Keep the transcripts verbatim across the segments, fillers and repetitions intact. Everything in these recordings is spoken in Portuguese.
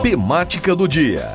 Temática do dia.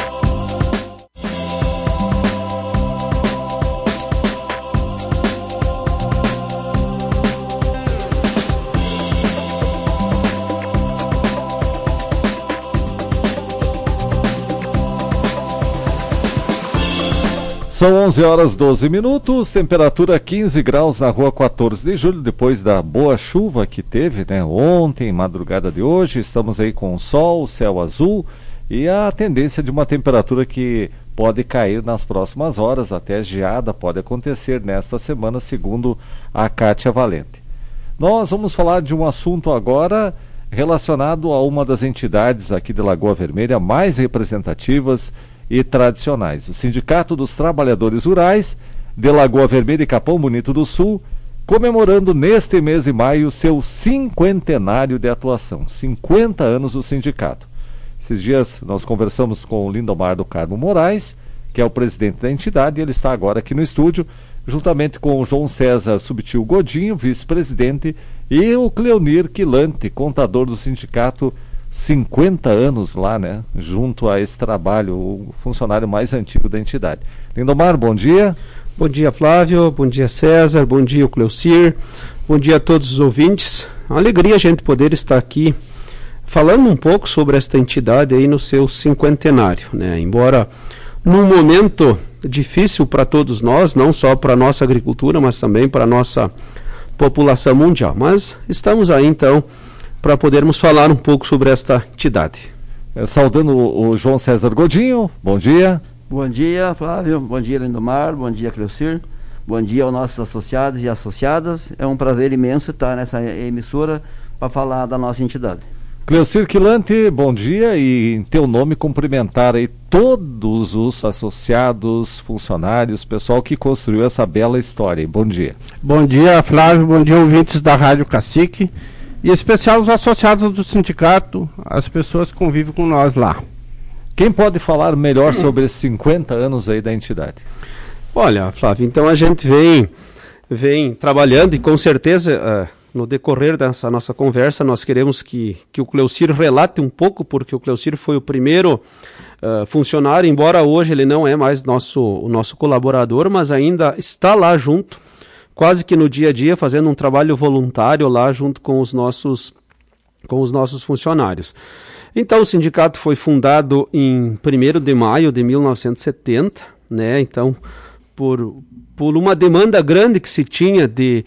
São onze horas e doze minutos, temperatura quinze graus na rua quatorze de julho, depois da boa chuva que teve, né, ontem, madrugada de hoje. Estamos aí com sol, céu azul e a tendência de uma temperatura que pode cair nas próximas horas, até geada pode acontecer nesta semana, segundo a Kátia Valente. Nós vamos falar de um assunto agora relacionado a uma das entidades aqui de Lagoa Vermelha mais representativas e tradicionais. O Sindicato dos Trabalhadores Rurais de Lagoa Vermelha e Capão Bonito do Sul, comemorando neste mês de maio seu cinquentenário de atuação. cinquenta anos do sindicato. Esses dias nós conversamos com o Lindomar do Carmo Moraes, que é o presidente da entidade, e ele está agora aqui no estúdio, juntamente com o João César Subtil Godinho, vice-presidente, e o Cleonir Quilante, contador do sindicato, cinquenta anos lá, né, junto a esse trabalho, o funcionário mais antigo da entidade. Lindomar, bom dia. Bom dia, Flávio, bom dia, César, bom dia, Cleucir, bom dia a todos os ouvintes. Uma alegria a gente poder estar aqui falando um pouco sobre esta entidade aí no seu cinquentenário, né, embora num momento difícil para todos nós, não só para a nossa agricultura, mas também para a nossa população mundial. Mas estamos aí, então, para podermos falar um pouco sobre esta entidade. É, saudando o, o João César Godinho, bom dia. Bom dia, Flávio, bom dia, Lindomar, bom dia, Cleucir, bom dia aos nossos associados e associadas. É um prazer imenso estar nessa emissora para falar da nossa entidade. Cleucir Quilante, bom dia, e em teu nome cumprimentar aí todos os associados, funcionários, pessoal que construiu essa bela história. Bom dia. Bom dia, Flávio, bom dia, ouvintes da Rádio Cacique. E em especial os associados do sindicato, as pessoas que convivem com nós lá. Quem pode falar melhor sobre esses cinquenta anos aí da entidade? Olha, Flávio, então a gente vem, vem trabalhando e com certeza uh, no decorrer dessa nossa conversa nós queremos que, que o Cleucir relate um pouco, porque o Cleucir foi o primeiro uh, funcionário, embora hoje ele não é mais nosso, o nosso colaborador, mas ainda está lá junto, quase que no dia a dia, fazendo um trabalho voluntário lá junto com os nossos, com os nossos funcionários. Então o sindicato foi fundado em primeiro de maio de mil novecentos e setenta, né? Então por, por uma demanda grande que se tinha de,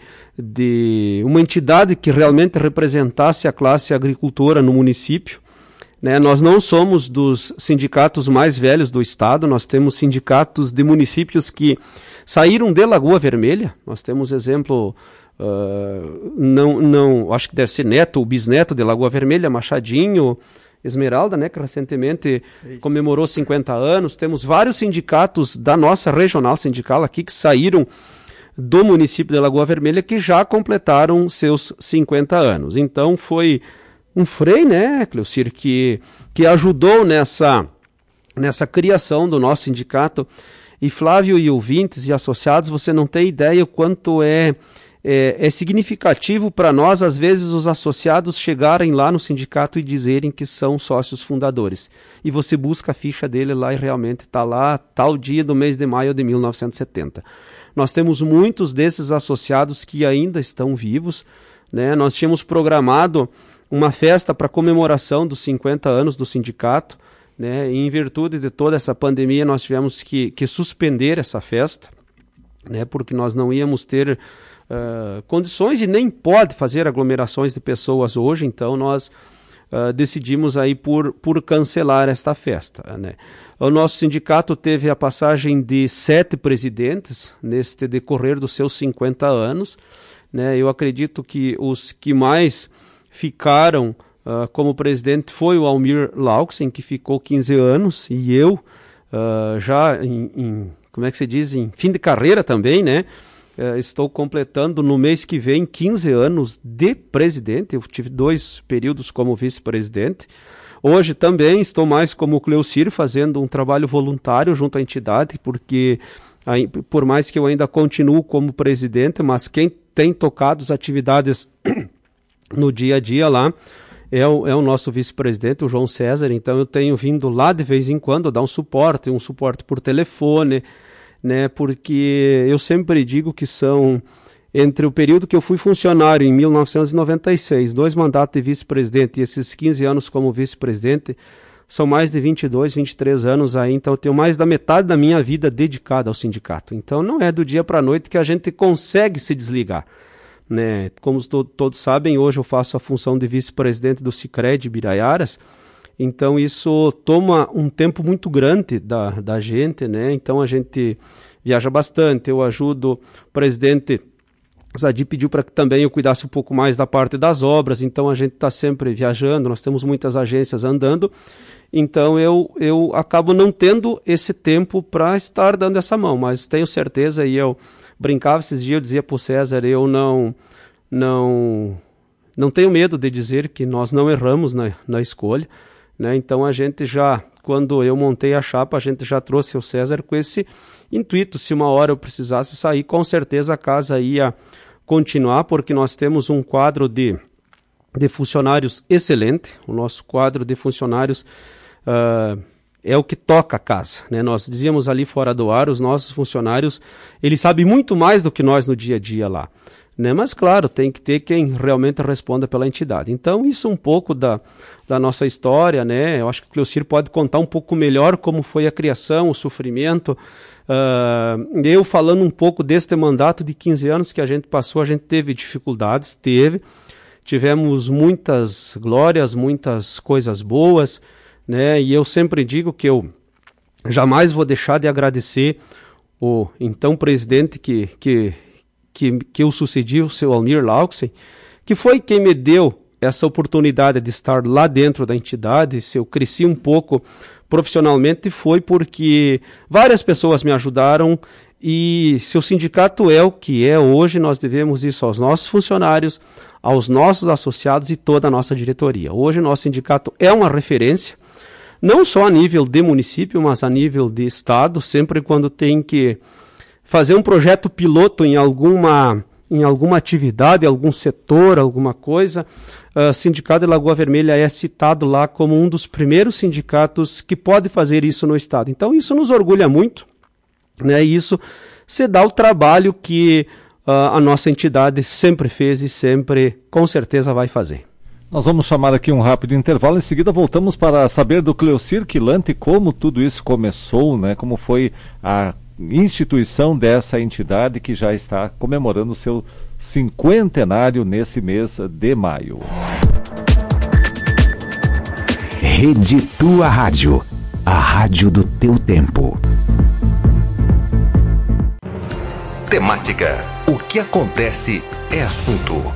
de uma entidade que realmente representasse a classe agricultora no município, né? Nós não somos dos sindicatos mais velhos do estado, nós temos sindicatos de municípios que saíram de Lagoa Vermelha. Nós temos exemplo, uh, não, não, acho que deve ser neto ou bisneto de Lagoa Vermelha, Machadinho, Esmeralda, né, que recentemente Isso. comemorou cinquenta anos. Temos vários sindicatos da nossa regional sindical aqui que saíram do município de Lagoa Vermelha que já completaram seus cinquenta anos. Então foi um freio, né, Cleucir, que, que ajudou nessa, nessa criação do nosso sindicato. E Flávio e ouvintes e associados, você não tem ideia o quanto é, é, é significativo para nós, às vezes, os associados chegarem lá no sindicato e dizerem que são sócios fundadores. E você busca a ficha dele lá e realmente está lá, tal dia do mês de maio de mil novecentos e setenta. Nós temos muitos desses associados que ainda estão vivos, né? Nós tínhamos programado uma festa para comemoração dos cinquenta anos do sindicato, né, e em virtude de toda essa pandemia nós tivemos que, que suspender essa festa, né, porque nós não íamos ter uh, condições e nem pode fazer aglomerações de pessoas hoje, então nós uh, decidimos aí por, por cancelar esta festa, né. O nosso sindicato teve a passagem de sete presidentes neste decorrer dos seus cinquenta anos, né, eu acredito que os que mais ficaram Uh, como presidente foi o Almir Lauxen, que ficou quinze anos, e eu, uh, já em, em, como é que se diz, em fim de carreira também, né, uh, estou completando no mês que vem quinze anos de presidente. Eu tive dois períodos como vice-presidente. Hoje também estou mais como o Cleucir, fazendo um trabalho voluntário junto à entidade, porque aí, por mais que eu ainda continuo como presidente, mas quem tem tocado as atividades no dia a dia lá é o, é o nosso vice-presidente, o João César. Então eu tenho vindo lá de vez em quando dar um suporte, um suporte por telefone, né, porque eu sempre digo que são, entre o período que eu fui funcionário em mil novecentos e noventa e seis, dois mandatos de vice-presidente e esses quinze anos como vice-presidente, são mais de vinte e dois, vinte e três anos aí, então eu tenho mais da metade da minha vida dedicada ao sindicato. Então não é do dia para a noite que a gente consegue se desligar, né? Como to- todos sabem, hoje eu faço a função de vice-presidente do Sicredi Biraiaras, então isso toma um tempo muito grande da, da gente, né? Então a gente viaja bastante, eu ajudo o presidente Zadi pediu para que também eu cuidasse um pouco mais da parte das obras, então a gente está sempre viajando, nós temos muitas agências andando, então eu, eu acabo não tendo esse tempo para estar dando essa mão, mas tenho certeza, e eu brincava esses dias, eu dizia para o César, eu não, não, não tenho medo de dizer que nós não erramos na, na escolha, né? Então a gente já, quando eu montei a chapa, a gente já trouxe o César com esse intuito, se uma hora eu precisasse sair, com certeza a casa ia continuar, porque nós temos um quadro de, de funcionários excelente, o nosso quadro de funcionários uh, é o que toca a casa, né? Nós dizíamos ali fora do ar, os nossos funcionários, eles sabem muito mais do que nós no dia a dia lá, né? Mas claro, tem que ter quem realmente responda pela entidade. Então isso um pouco da, da nossa história, né? Eu acho que o Cleocir pode contar um pouco melhor como foi a criação, o sofrimento. Uh, eu falando um pouco deste mandato de quinze anos que a gente passou, a gente teve dificuldades, teve, tivemos muitas glórias, muitas coisas boas, né? E eu sempre digo que eu jamais vou deixar de agradecer o então presidente que, que, que, que eu sucedi, o seu Almir Lauxen, que foi quem me deu essa oportunidade de estar lá dentro da entidade. Se eu cresci um pouco profissionalmente foi porque várias pessoas me ajudaram, e se o sindicato é o que é hoje, nós devemos isso aos nossos funcionários, aos nossos associados e toda a nossa diretoria. Hoje o nosso sindicato é uma referência, não só a nível de município, mas a nível de estado, sempre quando tem que fazer um projeto piloto em alguma, em alguma atividade, algum setor, alguma coisa, o uh, Sindicato de Lagoa Vermelha é citado lá como um dos primeiros sindicatos que pode fazer isso no estado. Então isso nos orgulha muito, né? E isso se dá o trabalho que uh, a nossa entidade sempre fez e sempre, com certeza, vai fazer. Nós vamos chamar aqui um rápido intervalo, em seguida voltamos para saber do Cleocir Quilante como tudo isso começou, né? Como foi a instituição dessa entidade que já está comemorando o seu cinquentenário nesse mês de maio. Rede Tua Rádio, a rádio do teu tempo. Temática: o que acontece é assunto.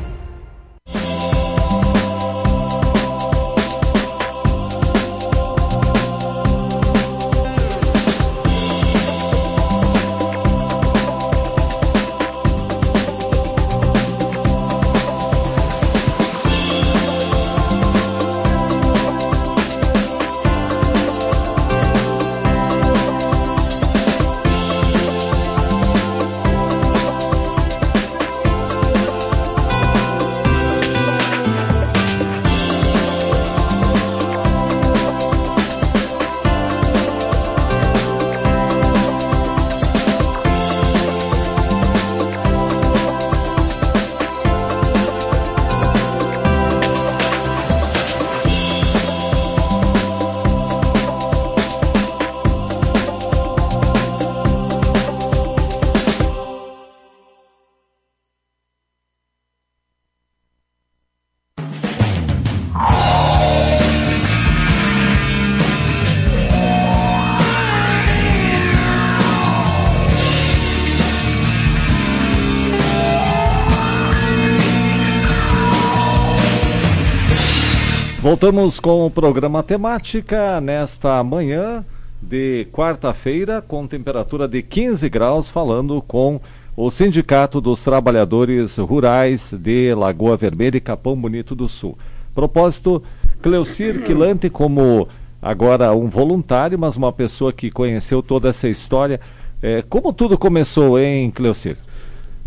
Voltamos com o programa Temática nesta manhã de quarta-feira, com temperatura de quinze graus, falando com o Sindicato dos Trabalhadores Rurais de Lagoa Vermelha e Capão Bonito do Sul. Propósito, Cleocir Quilante, como agora um voluntário, mas uma pessoa que conheceu toda essa história. É, como tudo começou, hein, Cleocir?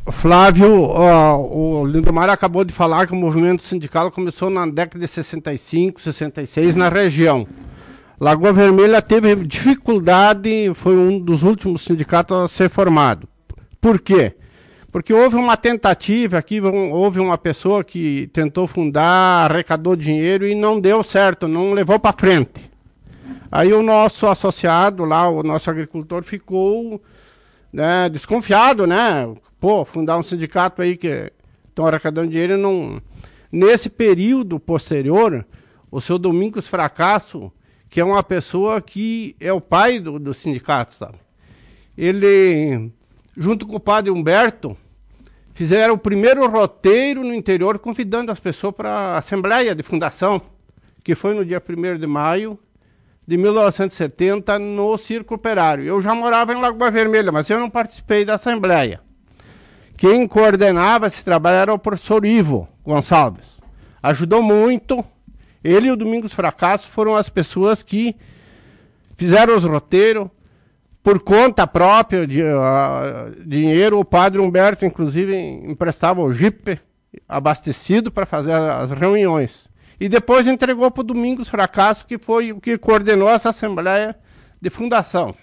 Flávio, ó, o Lindomar acabou de falar que o movimento sindical começou na década de sessenta e cinco, sessenta e seis na região. Lagoa Vermelha teve dificuldade, foi um dos últimos sindicatos a ser formado. Por quê? Porque houve uma tentativa aqui, houve uma pessoa que tentou fundar, arrecadou dinheiro e não deu certo, não levou para frente. Aí o nosso associado lá, o nosso agricultor ficou, né, desconfiado, né? Pô, fundar um sindicato aí que estão arrecadando dinheiro, não... Nesse período posterior, o seu Domingos Fracasso, que é uma pessoa que é o pai do, do sindicato, sabe? Ele, junto com o padre Humberto, fizeram o primeiro roteiro no interior, convidando as pessoas para a Assembleia de Fundação, que foi no dia primeiro de maio de mil novecentos e setenta, no Círculo Operário. Eu já morava em Lagoa Vermelha, mas eu não participei da Assembleia. Quem coordenava esse trabalho era o professor Ivo Gonçalves. Ajudou muito. Ele e o Domingos Fracasso foram as pessoas que fizeram os roteiros por conta própria, de, uh, dinheiro. O padre Humberto, inclusive, emprestava o Jeep abastecido para fazer as reuniões. E depois entregou para o Domingos Fracasso, que foi o que coordenou essa Assembleia de Fundação.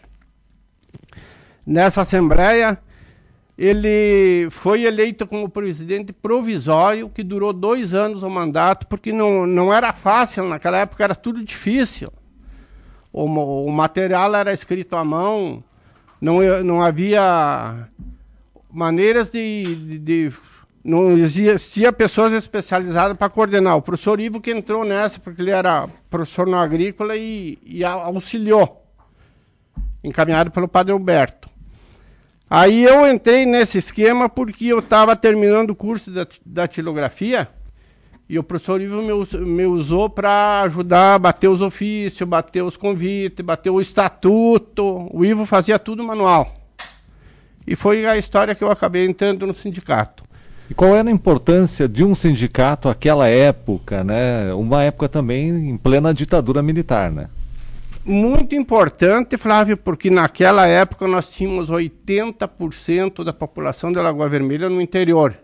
Nessa Assembleia, ele foi eleito como presidente provisório, que durou dois anos o mandato, porque não, não era fácil, naquela época era tudo difícil. O, o material era escrito à mão, não, não havia maneiras de... de, de não existia pessoas especializadas para coordenar. O professor Ivo que entrou nessa, porque ele era professor no agrícola e, e auxiliou, encaminhado pelo padre Humberto. Aí eu entrei nesse esquema porque eu estava terminando o curso da, da datilografia e o professor Ivo me, me usou para ajudar a bater os ofícios, bater os convites, bater o estatuto. O Ivo fazia tudo manual. E foi a história que eu acabei entrando no sindicato. E qual era a importância de um sindicato naquela época, né? Uma época também em plena ditadura militar, né? Muito importante, Flávio, porque naquela época nós tínhamos oitenta por cento da população de Lagoa Vermelha no interior.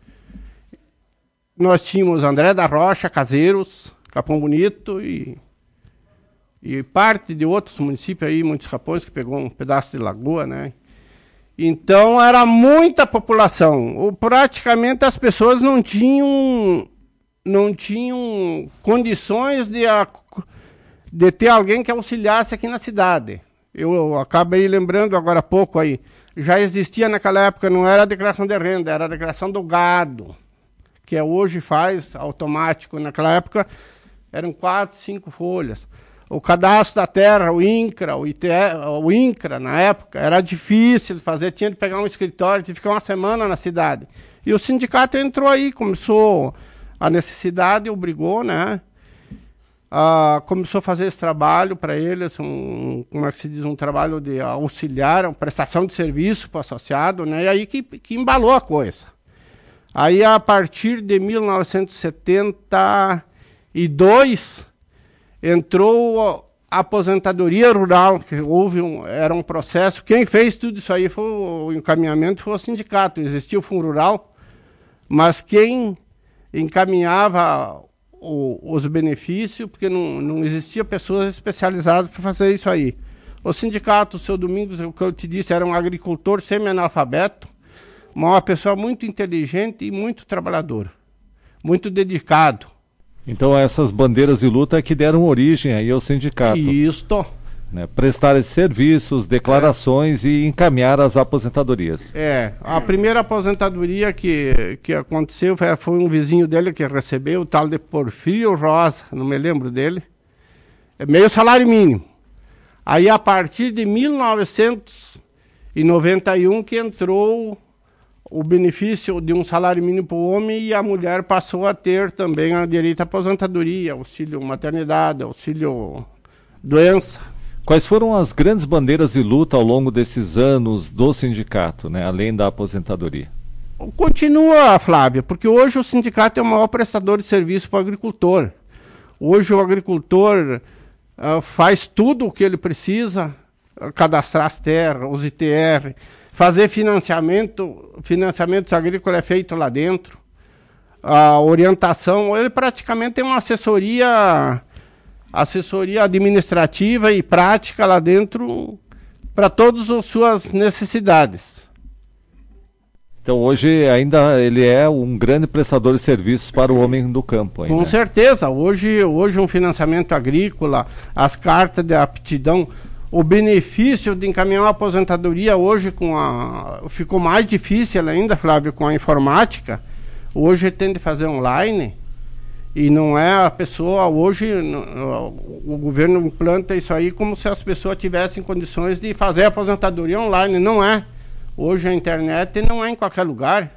Nós tínhamos André da Rocha, Caseiros, Capão Bonito e, e parte de outros municípios aí, muitos capões, que pegou um pedaço de lagoa, né? Então era muita população. O, praticamente as pessoas não tinham, não tinham condições de, de ter alguém que auxiliasse aqui na cidade. Eu, eu acabei lembrando agora há pouco aí. Já existia naquela época, não era a declaração de renda, era a declaração do gado, que hoje faz automático. Naquela época eram quatro, cinco folhas. O cadastro da terra, o INCRA, o, I T E, o INCRA, na época, era difícil de fazer, tinha de pegar um escritório, tinha de ficar uma semana na cidade. E o sindicato entrou aí, começou a necessidade, obrigou, né? Ah, começou a fazer esse trabalho para eles, um, como é que se diz, um trabalho de auxiliar, uma prestação de serviço para o associado, né? E aí que, que embalou a coisa. Aí, a partir de mil novecentos e setenta e dois... entrou a aposentadoria rural, que houve um, era um processo. Quem fez tudo isso aí foi o encaminhamento, foi o sindicato. Existia o Fundo Rural, mas quem encaminhava o, os benefícios, porque não, não existia pessoas especializadas para fazer isso aí. O sindicato, o seu Domingos, o que eu te disse, era um agricultor semi-analfabeto, uma pessoa muito inteligente e muito trabalhadora, muito dedicado. Então essas bandeiras de luta que deram origem aí ao sindicato. Isto. Né, prestar esses serviços, declarações é. E encaminhar as aposentadorias. É, a primeira aposentadoria que, que aconteceu foi, foi um vizinho dele que recebeu, o tal de Porfírio Rosa, não me lembro dele, é meio salário mínimo. Aí a partir de mil novecentos e noventa e um que entrou o benefício de um salário mínimo para o homem e a mulher passou a ter também a direito à aposentadoria, auxílio maternidade, auxílio doença. Quais foram as grandes bandeiras de luta ao longo desses anos do sindicato, né, além da aposentadoria? Continua, Flávia, porque hoje o sindicato é o maior prestador de serviço para o agricultor. Hoje o agricultor uh, faz tudo o que ele precisa, cadastrar as terras, os I T R, fazer financiamento, financiamentos agrícolas é feito lá dentro, a orientação, ele praticamente tem uma assessoria, assessoria administrativa e prática lá dentro para todas as suas necessidades. Então hoje ainda ele é um grande prestador de serviços para o homem do campo. Aí, Com né? certeza, hoje, hoje um financiamento agrícola, as cartas de aptidão, o benefício de encaminhar uma aposentadoria hoje com a... ficou mais difícil ainda, Flávio, com a informática. Hoje tem de fazer online e não é a pessoa, hoje o governo implanta isso aí como se as pessoas tivessem condições de fazer a aposentadoria online, não é. Hoje a internet não é em qualquer lugar.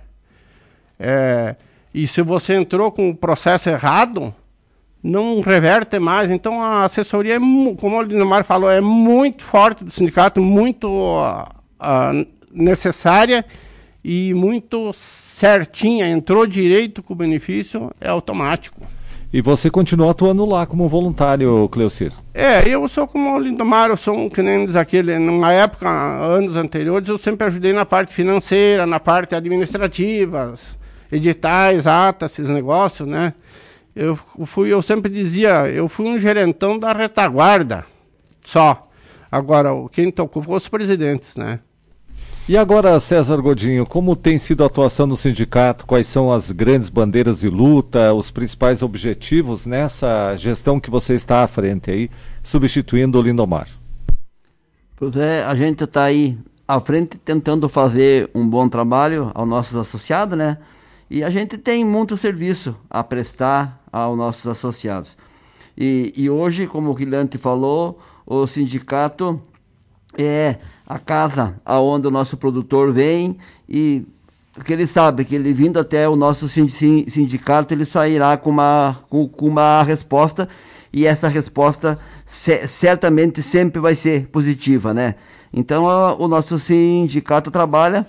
É, e se você entrou com o processo errado, não reverte mais. Então a assessoria, é, como o Lindomar falou, é muito forte do sindicato, muito uh, uh, necessária e muito certinha. Entrou direito com o benefício, é automático. E você continua atuando lá como voluntário, Cleocir? É, eu sou como o Lindomar, eu sou um, que nem diz aquele, numa época, anos anteriores, eu sempre ajudei na parte financeira, na parte administrativa, editais, atas, esses negócios, né? Eu fui, eu sempre dizia, eu fui um gerentão da retaguarda, só. Agora, quem tocou foi os presidentes, né? E agora, César Godinho, como tem sido a atuação no sindicato? Quais são as grandes bandeiras de luta, os principais objetivos nessa gestão que você está à frente aí, substituindo o Lindomar? Pois é, a gente está aí à frente tentando fazer um bom trabalho aos nossos associados, né? E a gente tem muito serviço a prestar aos nossos associados. E, e hoje, como o Guilherme falou, o sindicato é a casa aonde o nosso produtor vem e que ele sabe que ele vindo até o nosso sindicato, ele sairá com uma, com, com uma resposta, e essa resposta c- certamente sempre vai ser positiva, né? Então a, o nosso sindicato trabalha,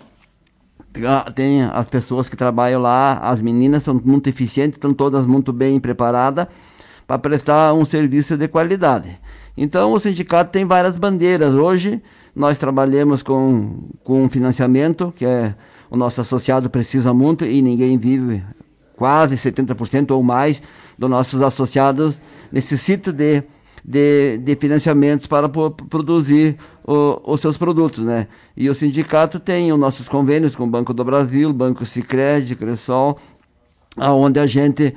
tem as pessoas que trabalham lá, as meninas são muito eficientes, estão todas muito bem preparadas para prestar um serviço de qualidade. Então o sindicato tem várias bandeiras. Hoje nós trabalhamos com, com financiamento, que é o nosso associado precisa muito e ninguém vive, quase setenta por cento ou mais dos nossos associados necessitam de, de, de financiamentos para po- produzir o, os seus produtos, né? E o sindicato tem os nossos convênios com o Banco do Brasil, Banco Sicredi, Cressol, aonde a gente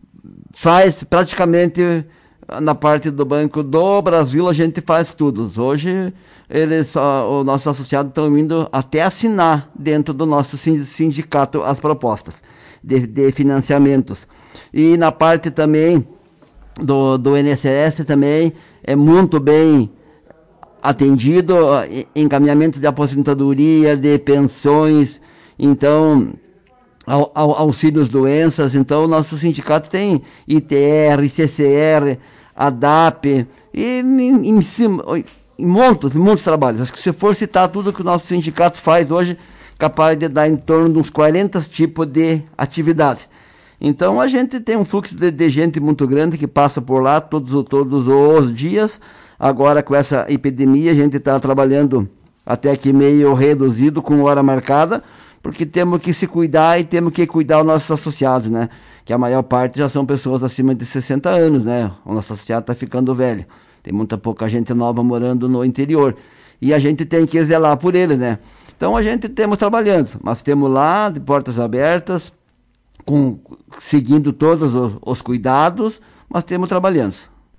faz praticamente na parte do Banco do Brasil, a gente faz tudo. Hoje eles, os nossos associados estão indo até assinar dentro do nosso sindicato as propostas de, de financiamentos. E na parte também do, do I N S S também é muito bem atendido, encaminhamento de aposentadoria, de pensões, então au, au, auxílios doenças. Então o nosso sindicato tem I T R, C C R, A D A P e em, em cima em muitos, muitos trabalhos. Acho que se for citar tudo que o nosso sindicato faz hoje, capaz de dar em torno de uns quarenta tipos de atividade. Então a gente tem um fluxo de, de gente muito grande que passa por lá todos, todos os dias. Agora com essa epidemia a gente está trabalhando até que meio reduzido, com hora marcada, porque temos que se cuidar e temos que cuidar os nossos associados, né? Que a maior parte já são pessoas acima de sessenta anos, né? O nosso associado está ficando velho. Tem muita pouca gente nova morando no interior. E a gente tem que zelar por eles, né? Então a gente temos trabalhando, mas temos lá de portas abertas, com, seguindo todos os, os cuidados, mas temos trabalhando.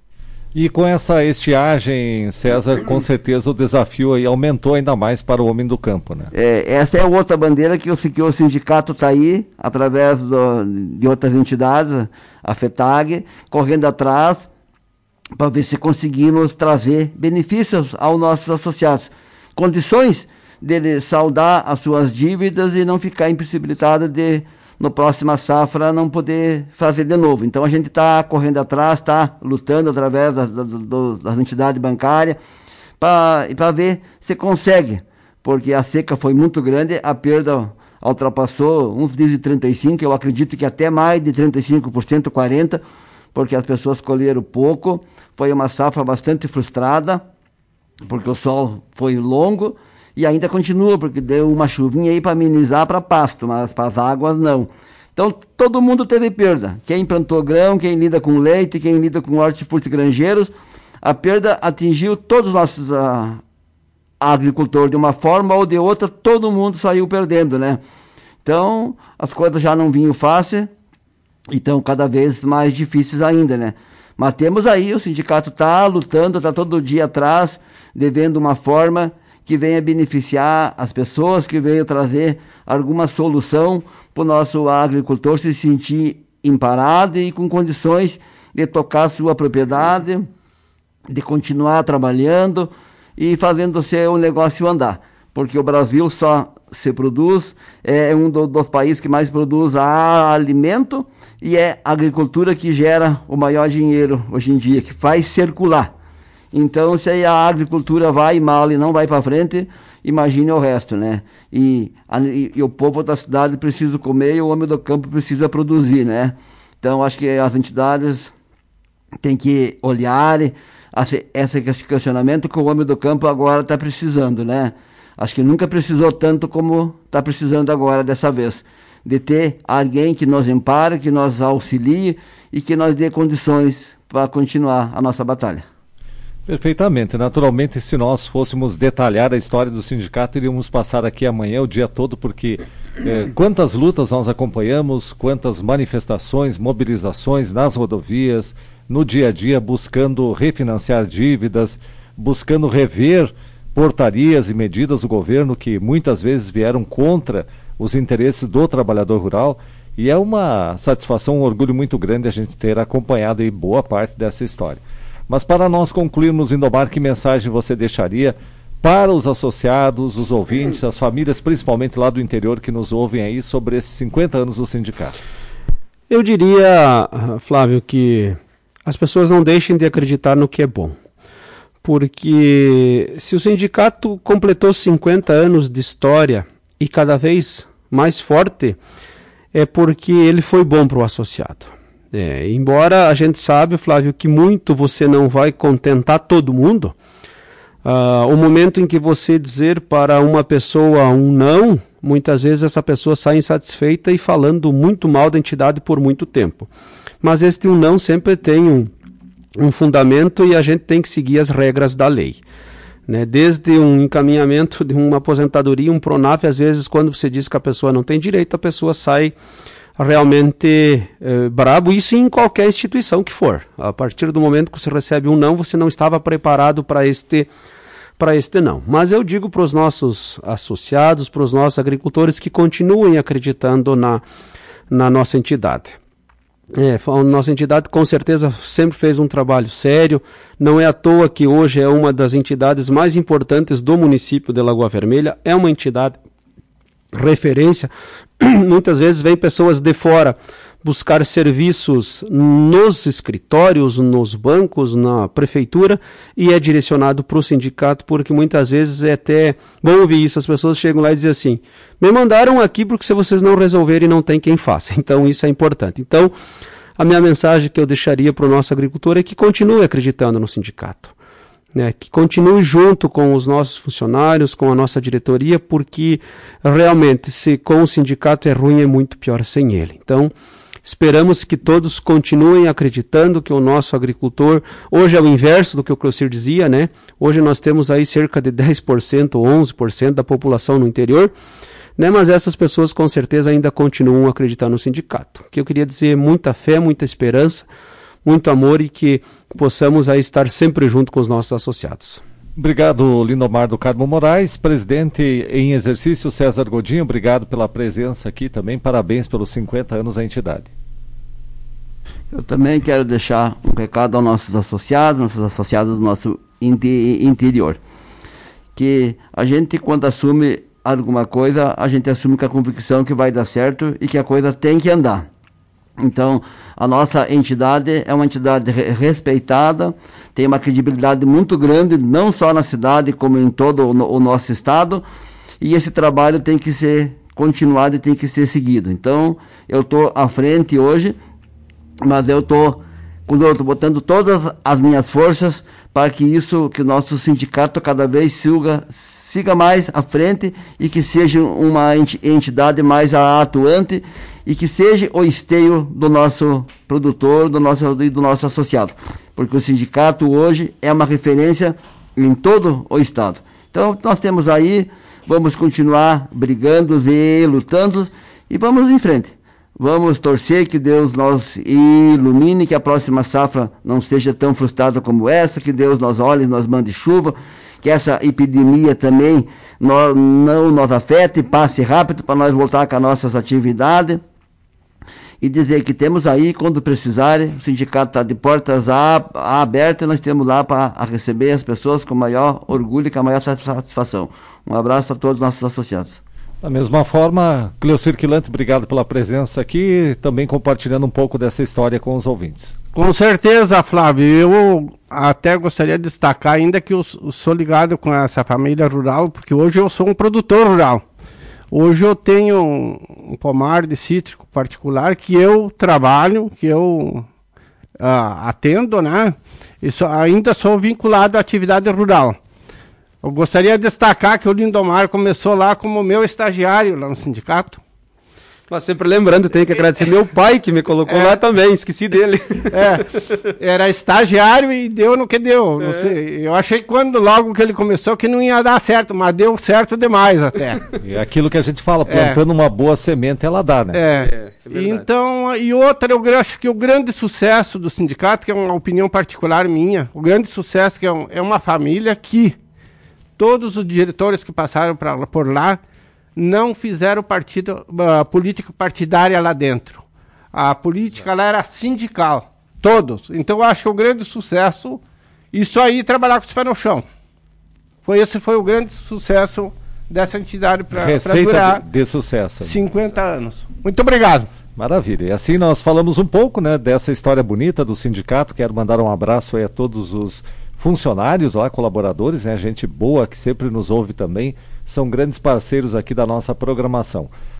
E com essa estiagem, César, com certeza o desafio aí aumentou ainda mais para o homem do campo, né? É, essa é outra bandeira que o, que o sindicato está aí, através do, de outras entidades, a FETAG, correndo atrás, para ver se conseguimos trazer benefícios aos nossos associados. Condições dele saldar as suas dívidas e não ficar impossibilitado de, no próxima safra, não poder fazer de novo. Então a gente está correndo atrás, está lutando através das, das, das entidades bancárias para ver se consegue, porque a seca foi muito grande, a perda ultrapassou, uns dizem trinta e cinco por cento, eu acredito que até mais de trinta e cinco por cento, quarenta por cento, porque as pessoas colheram pouco. Foi uma safra bastante frustrada, porque o sol foi longo e ainda continua, porque deu uma chuvinha aí para amenizar para pasto, mas para as águas não. Então, todo mundo teve perda. Quem plantou grão, quem lida com leite, quem lida com hortifruti granjeiros, a perda atingiu todos os nossos uh, agricultores de uma forma ou de outra, todo mundo saiu perdendo, né? Então, as coisas já não vinham fácil, então cada vez mais difíceis ainda, né? Mas temos aí, o sindicato está lutando, está todo dia atrás, devendo uma forma que venha beneficiar as pessoas, que venha trazer alguma solução para o nosso agricultor se sentir emparado e com condições de tocar sua propriedade, de continuar trabalhando e fazendo o seu negócio andar. Porque o Brasil só se produz, é um do, dos países que mais produz alimento e é a agricultura que gera o maior dinheiro hoje em dia, que faz circular. Então, se a agricultura vai mal e não vai para frente, imagine o resto, né? E, a, e, e o povo da cidade precisa comer e o homem do campo precisa produzir, né? Então, acho que as entidades têm que olhar esse questionamento que o homem do campo agora está precisando, né? Acho que nunca precisou tanto como está precisando agora dessa vez. De ter alguém que nos ampare, que nos auxilie e que nos dê condições para continuar a nossa batalha. Perfeitamente. Naturalmente, se nós fôssemos detalhar a história do sindicato, iríamos passar aqui amanhã o dia todo, porque eh, quantas lutas nós acompanhamos, quantas manifestações, mobilizações nas rodovias, no dia a dia, buscando refinanciar dívidas, buscando rever portarias e medidas do governo que muitas vezes vieram contra os interesses do trabalhador rural. E é uma satisfação, um orgulho muito grande a gente ter acompanhado aí boa parte dessa história. Mas para nós concluirmos, Lindomar, que mensagem você deixaria para os associados, os ouvintes, as famílias, principalmente lá do interior, que nos ouvem aí sobre esses cinquenta anos do sindicato? Eu diria, Flávio, que as pessoas não deixem de acreditar no que é bom. Porque se o sindicato completou cinquenta anos de história e cada vez mais forte, é porque ele foi bom para o associado. É, embora a gente sabe, Flávio, que muito você não vai contentar todo mundo, uh, o momento em que você dizer para uma pessoa um não, muitas vezes essa pessoa sai insatisfeita e falando muito mal da entidade por muito tempo. Mas este um não sempre tem um, um fundamento e a gente tem que seguir as regras da lei. Né? Desde um encaminhamento de uma aposentadoria, um PRONAF, às vezes quando você diz que a pessoa não tem direito, a pessoa sai realmente eh, brabo, isso em qualquer instituição que for. A partir do momento que você recebe um não, você não estava preparado para este, para este não. Mas eu digo para os nossos associados, para os nossos agricultores que continuem acreditando na, na nossa entidade. É, a nossa entidade com certeza sempre fez um trabalho sério, não é à toa que hoje é uma das entidades mais importantes do município de Lagoa Vermelha, é uma entidade referência. Muitas vezes vem pessoas de fora buscar serviços nos escritórios, nos bancos, na prefeitura, e é direcionado para o sindicato, porque muitas vezes é até bom ouvir isso, as pessoas chegam lá e dizem assim, me mandaram aqui porque se vocês não resolverem não tem quem faça, então isso é importante. Então, a minha mensagem que eu deixaria para o nosso agricultor é que continue acreditando no sindicato. Né, que continue junto com os nossos funcionários, com a nossa diretoria, porque realmente se com o sindicato é ruim, é muito pior sem ele. Então, esperamos que todos continuem acreditando que o nosso agricultor, hoje é o inverso do que o Cleocir dizia, né? Hoje nós temos aí cerca de dez por cento ou onze por cento da população no interior, né? Mas essas pessoas com certeza ainda continuam acreditando no sindicato. O que eu queria dizer, muita fé, muita esperança, muito amor e que possamos aí estar sempre junto com os nossos associados. Obrigado, Lindomar do Carmo Moraes, presidente em exercício César Godinho, obrigado pela presença aqui também, parabéns pelos cinquenta anos da entidade. Eu também quero deixar um recado aos nossos associados, nossos associados do nosso interior, que a gente quando assume alguma coisa, a gente assume com a convicção que vai dar certo e que a coisa tem que andar. Então, a nossa entidade é uma entidade respeitada, tem uma credibilidade muito grande, não só na cidade, como em todo o nosso estado, e esse trabalho tem que ser continuado e tem que ser seguido. Então, eu estou à frente hoje, mas eu estou botando todas as minhas forças para que isso, que o nosso sindicato cada vez siga, siga mais à frente e que seja uma entidade mais atuante e que seja o esteio do nosso produtor, do nosso, do nosso associado. Porque o sindicato hoje é uma referência em todo o estado. Então, nós temos aí, vamos continuar brigando e lutando e vamos em frente. Vamos torcer que Deus nos ilumine, que a próxima safra não seja tão frustrada como essa, que Deus nos olhe, nos mande chuva, que essa epidemia também não, não nos afete, passe rápido para nós voltar com as nossas atividades. E dizer que temos aí, quando precisarem, o sindicato está de portas abertas, nós temos lá para receber as pessoas com maior orgulho e com a maior satisfação. Um abraço a todos os nossos associados. Da mesma forma, Cleocir Quilante, obrigado pela presença aqui, também compartilhando um pouco dessa história com os ouvintes. Com certeza, Flávio. Eu até gostaria de destacar ainda que eu, eu sou ligado com essa família rural, porque hoje eu sou um produtor rural. Hoje eu tenho um, um pomar de cítrico particular que eu trabalho, que eu uh, atendo, né? E só, ainda sou vinculado à atividade rural. Eu gostaria de destacar que o Lindomar começou lá como meu estagiário lá no sindicato. Mas sempre lembrando, tenho que agradecer meu pai que me colocou é, lá também, esqueci dele. É, era estagiário e deu no que deu. Não é. sei, eu achei que quando logo que ele começou que não ia dar certo, mas deu certo demais até. É aquilo que a gente fala, plantando é. uma boa semente ela dá, né? É, é, é então, e outra, eu acho que o grande sucesso do sindicato, que é uma opinião particular minha, o grande sucesso que é, um, é uma família que todos os diretores que passaram pra, por lá não fizeram partido, uh, política partidária lá dentro. A política lá era sindical, todos. Então eu acho que o grande sucesso, isso aí, trabalhar com os pés no chão. Foi, esse foi o grande sucesso dessa entidade para durar de, de sucesso. cinquenta anos. Muito obrigado. Maravilha. E assim nós falamos um pouco, né, dessa história bonita do sindicato. Quero mandar um abraço aí a todos os funcionários lá, colaboradores, né, gente boa que sempre nos ouve também, são grandes parceiros aqui da nossa programação.